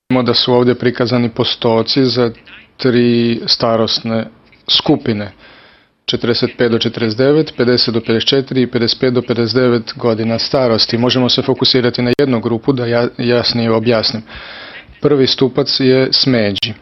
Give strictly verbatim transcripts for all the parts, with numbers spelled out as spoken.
Vidimo da su ovdje prikazani postoci za tri starosne skupine. četrdeset pet do četrdeset devet, pedeset do pedeset četiri i pedeset pet do pedeset devet godina starosti. Možemo se fokusirati na jednu grupu da ja jasnije objasnim. Prvi stupac je smeđi,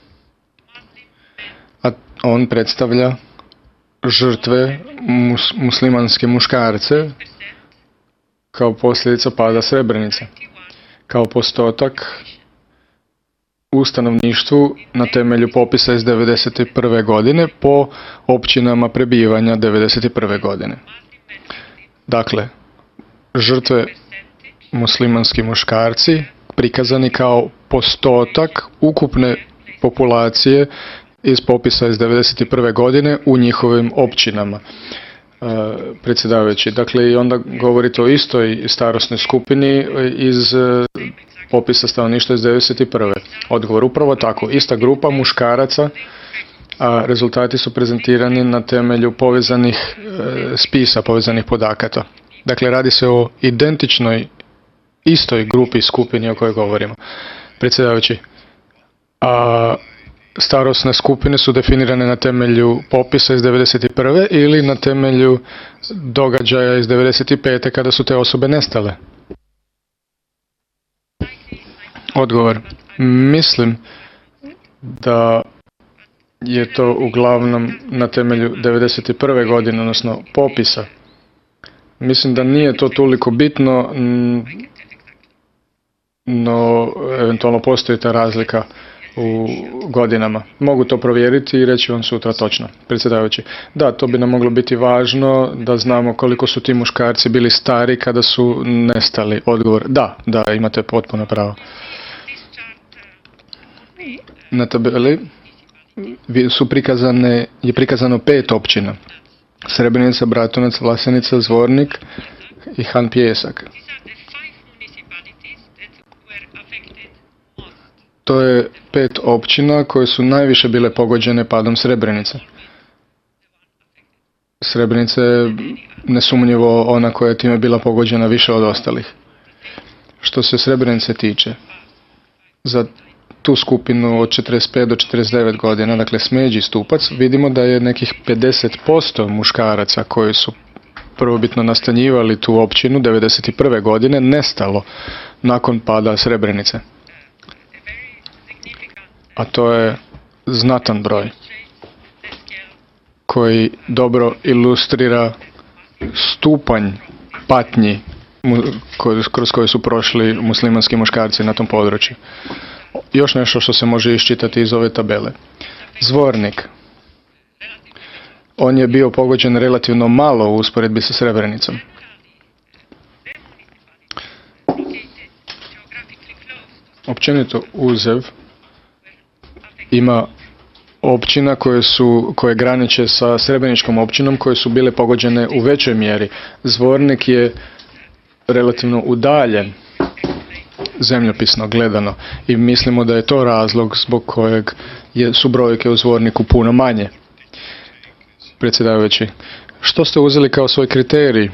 a on predstavlja žrtve mus, muslimanske muškarce kao posljedica pada Srebrenice, kao postotak u stanovništvu na temelju popisa iz devedeset prve godine po općinama prebivanja devedeset prve godine. Dakle, žrtve muslimanski muškarci prikazani kao postotak ukupne populacije iz popisa iz devedeset prve godine u njihovim općinama. Uh, predsjedavajući, dakle i onda govorite o istoj starosnoj skupini iz uh, popisa stanovništva iz devedeset prve. Odgovor upravo tako, ista grupa muškaraca, a rezultati su prezentirani na temelju povezanih uh, spisa, povezanih podakata. Dakle, radi se o identičnoj, istoj grupi skupini o kojoj govorimo. Predsjedavajući, a starosne skupine su definirane na temelju popisa iz devedeset prve ili na temelju događaja iz devedeset pete kada su te osobe nestale? Odgovor. Mislim da je to uglavnom na temelju devedeset prve godine, odnosno popisa. Mislim da nije to toliko bitno, no eventualno postoji ta razlika u godinama. Mogu to provjeriti i reći vam sutra točno. Predsjedavajući, da, to bi nam moglo biti važno da znamo koliko su ti muškarci bili stari kada su nestali. Odgovor, da, da, imate potpuno pravo. Na tabeli su prikazane, je prikazano pet općina. Srebrenica, Bratunac, Vlasenica, Zvornik i Han Pijesak. To je pet općina koje su najviše bile pogođene padom Srebrenice. Srebrenica je nesumnjivo ona koja je time bila pogođena više od ostalih. Što se Srebrenice tiče, za tu skupinu od četrdeset pet do četrdeset devet godina, dakle smeđi stupac, vidimo da je nekih pedeset posto muškaraca koji su prvobitno nastanjivali tu općinu devedeset prve godine nestalo nakon pada Srebrenice. A to je znatan broj koji dobro ilustrira stupanj patnji kroz koje su prošli muslimanski muškarci na tom području. Još nešto što se može iščitati iz ove tabele. Zvornik. On je bio pogođen relativno malo u usporedbi sa Srebrenicom. Općenito Uzev ima općina koje su, koje graniče sa Srebreničkom općinom koje su bile pogođene u većoj mjeri. Zvornik je relativno udaljen zemljopisno gledano i mislimo da je to razlog zbog kojeg je, su brojke u Zvorniku puno manje. Predsjedavajući, što ste uzeli kao svoj kriterij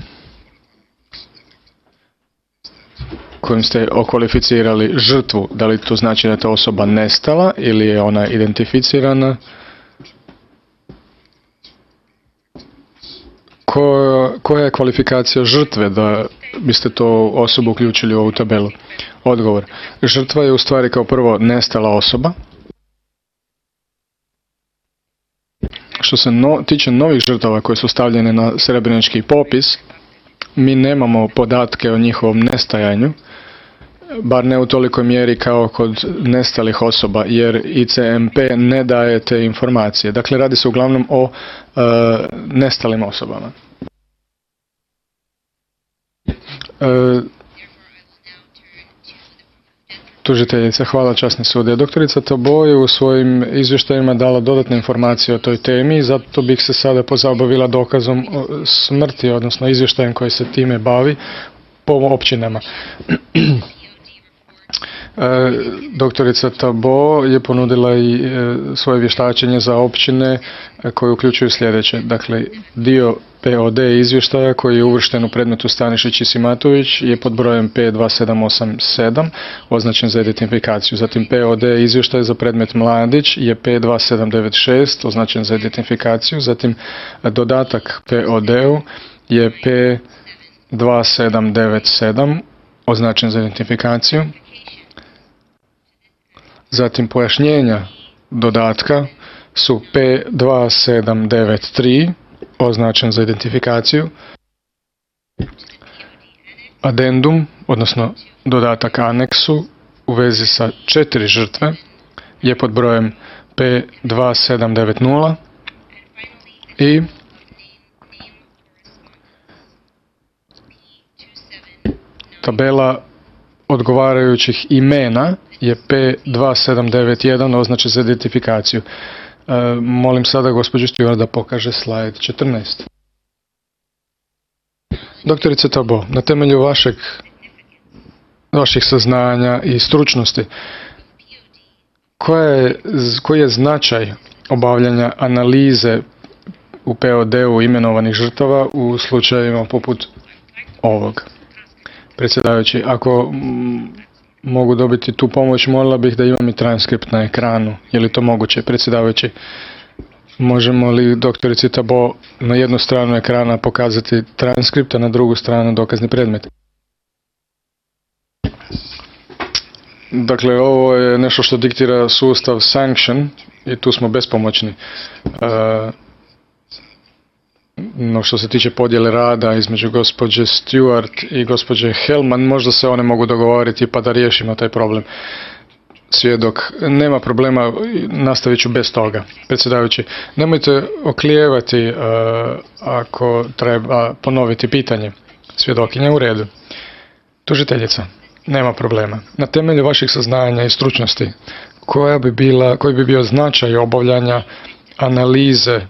kojim ste okvalificirali žrtvu? Da li to znači da je ta osoba nestala ili je ona identificirana? Koja, koja je kvalifikacija žrtve da biste to osobu uključili u ovu tabelu? Odgovor. Žrtva je u stvari kao prvo nestala osoba. Što se no, tiče novih žrtava koje su stavljene na srebrenički popis, mi nemamo podatke o njihovom nestajanju, bar ne u tolikoj mjeri kao kod nestalih osoba, jer I C M P ne daje te informacije. Dakle, radi se uglavnom o e, nestalim osobama. E, Tužiteljica, hvala časni sudija. Doktorica Tabo je u svojim izvještajima dala dodatne informacije o toj temi i zato bih se sada pozabavila dokazom smrti, odnosno izvještajem koji se time bavi po općinama. doktorica Tabo je ponudila i svoje vještačenje za općine koje uključuju sljedeće. Dakle, dio P O D izvještaja koji je uvršten u predmetu Stanišić i Simatović je pod brojem P dva sedam osam sedam označen za identifikaciju. Zatim P O D izvještaj za predmet Mladić je P dva sedam devet šest označen za identifikaciju. Zatim dodatak P O D-u je P dva sedam devet sedam označen za identifikaciju. Zatim pojašnjenja dodatka su P dva sedam devet tri označen za identifikaciju. Adendum, odnosno dodatak aneksu u vezi sa četiri žrtve je pod brojem P dva sedam devet nula i tabela odgovarajućih imena je P dva sedam devet jedan označen za identifikaciju. E, molim sada gospođu Stewart da pokaže slajd četrnaest. Doktorice Tabo, na temelju vašeg, vaših saznanja i stručnosti, koja je, koji je značaj obavljanja analize u P O D-u imenovanih žrtava u slučajevima poput ovog? Predsjedavajući, ako mogu dobiti tu pomoć, molila bih da imam i transkript na ekranu. Je li to moguće, predsjedavajući? Možemo li doktorici Tabo na jednu stranu ekrana pokazati transkript, a na drugu stranu dokazni predmet? Dakle, ovo je nešto što diktira sustav Sanction i tu smo bespomoćni. Uh, No što se tiče podjele rada između gospođe Stewart i gospođe Hellman, možda se one mogu dogovoriti pa da riješimo taj problem. Svjedok, nema problema, nastavit ću bez toga. Predsjedavajući, nemojte oklijevati uh, ako treba ponoviti pitanje. Svjedokinja, u redu. Tužiteljica, nema problema. Na temelju vaših saznanja i stručnosti, koja bi bila, koji bi bio značaj obavljanja analize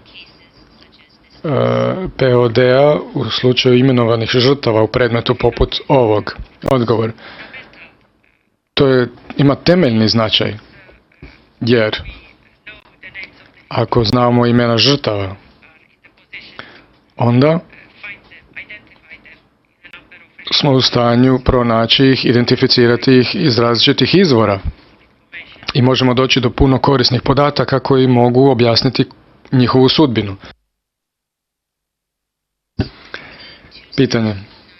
P O D-a u slučaju imenovanih žrtava u predmetu poput ovog? Odgovor. To je, ima temeljni značaj, jer ako znamo imena žrtava, onda smo u stanju pronaći ih, identificirati ih iz različitih izvora i možemo doći do puno korisnih podataka koji mogu objasniti njihovu sudbinu. Pitanje.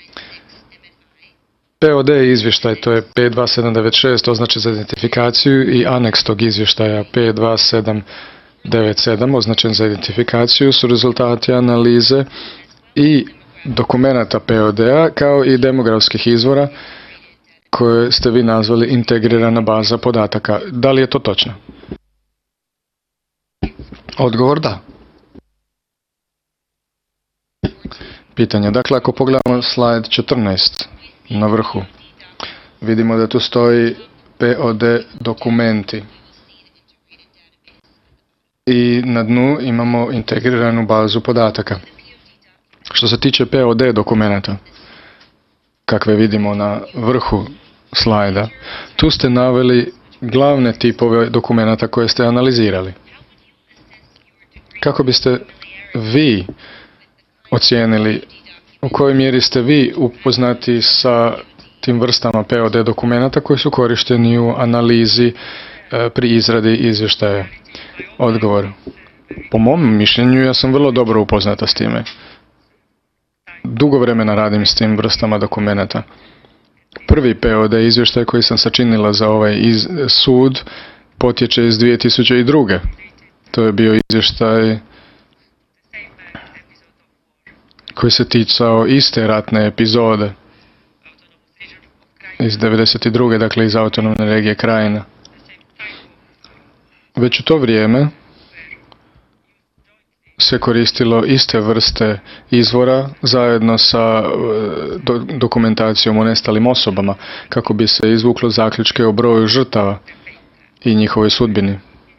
P O D izvještaj, to je P dva sedam devet šest, označen za identifikaciju, i aneks tog izvještaja P dva sedam devet sedam, označen za identifikaciju, su rezultati analize i dokumenata P O D-a kao i demografskih izvora koje ste vi nazvali integrirana baza podataka. Da li je to točno? Odgovor da. Pitanje. Dakle, ako pogledamo slajd četrnaest na vrhu, vidimo da tu stoji P O D dokumenti. I na dnu imamo integriranu bazu podataka. Što se tiče P O D dokumenta, kakve vidimo na vrhu slajda, tu ste naveli glavne tipove dokumenta koje ste analizirali. Kako biste vi ocijenili u kojoj mjeri ste vi upoznati sa tim vrstama P O D dokumenta koji su korišteni u analizi e, pri izradi izvještaja? Odgovor. Po mom mišljenju ja sam vrlo dobro upoznata s time. Dugo vremena radim s tim vrstama dokumenta. Prvi P O D izvještaj koji sam sačinila za ovaj iz, sud potječe iz dvije tisuće druge. To je bio izvještaj koji se ticao iste ratne epizode iz devedeset druge. dakle iz autonomne regije Krajina. Već u to vrijeme se koristilo iste vrste izvora zajedno sa do, dokumentacijom o nestalim osobama kako bi se izvuklo zaključke o broju žrtava i njihovoj sudbini.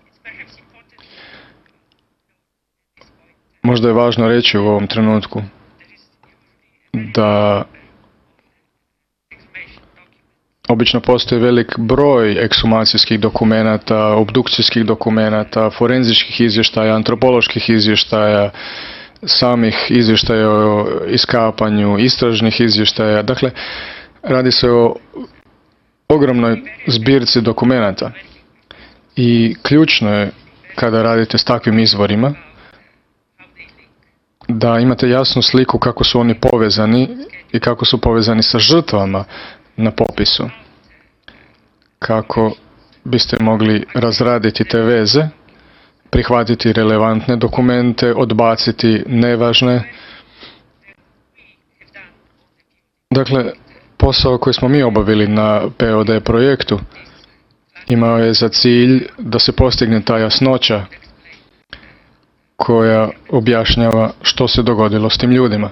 Možda je važno reći u ovom trenutku da obično postoji velik broj ekshumacijskih dokumenata, obdukcijskih dokumenata, forenzičkih izvještaja, antropoloških izvještaja, samih izvještaja o iskapanju, istražnih izvještaja. Dakle, radi se o ogromnoj zbirci dokumenata i ključno je kada radite s takvim izvorima da imate jasnu sliku kako su oni povezani i kako su povezani sa žrtvama na popisu. Kako biste mogli razraditi te veze, prihvatiti relevantne dokumente, odbaciti nevažne. Dakle, posao koji smo mi obavili na P O D projektu imao je za cilj da se postigne ta jasnoća koja objašnjava što se dogodilo s tim ljudima.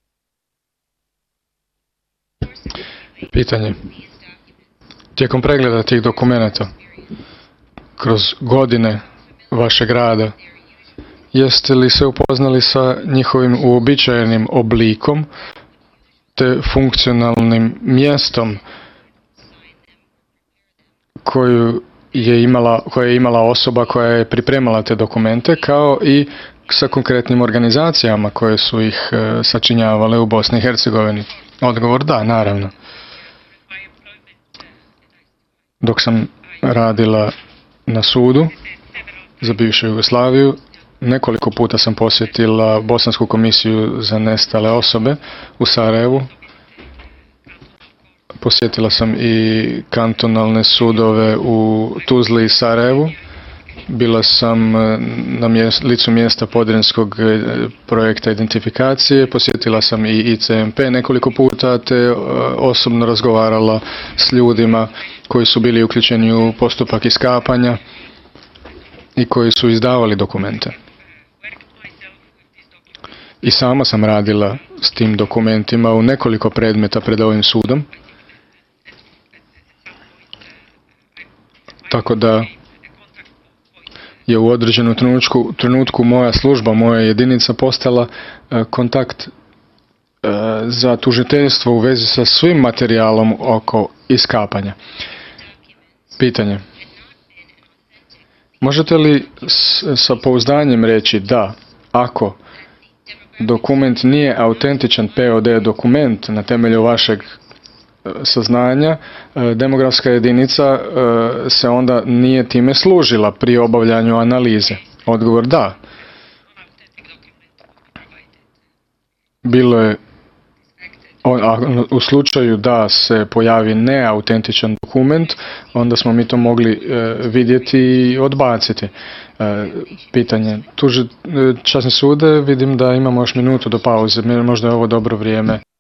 Pitanje. Tijekom pregleda tih dokumenata, kroz godine vašeg rada, jeste li se upoznali sa njihovim uobičajenim oblikom te funkcionalnim mjestom koju je imala, koja je imala osoba koja je pripremala te dokumente, kao i sa konkretnim organizacijama koje su ih e, sačinjavale u Bosni i Hercegovini? Odgovor da, naravno. Dok sam radila na sudu za bivšu Jugoslaviju, nekoliko puta sam posjetila Bosansku komisiju za nestale osobe u Sarajevu. Posjetila sam i kantonalne sudove u Tuzli i Sarajevu. Bila sam na mjestu, licu mjesta Podrinskog projekta identifikacije. Posjetila sam i I C M P nekoliko puta te osobno razgovarala s ljudima koji su bili uključeni u postupak iskapanja i koji su izdavali dokumente. I sama sam radila s tim dokumentima u nekoliko predmeta pred ovim sudom. Tako da je u određenom trenutku, trenutku moja služba, moja jedinica postala e, kontakt e, za tužiteljstvo u vezi sa svim materijalom oko iskapanja. Pitanje. Možete li s, sa pouzdanjem reći da ako dokument nije autentičan P O D dokument na temelju vašeg saznanja, demografska jedinica se onda nije time služila pri obavljanju analize? Odgovor da. Bilo je, u slučaju da se pojavi neautentičan dokument, onda smo mi to mogli vidjeti i odbaciti. Pitanje. Tuži, časni sude, vidim da imamo još minutu do pauze, možda je ovo dobro vrijeme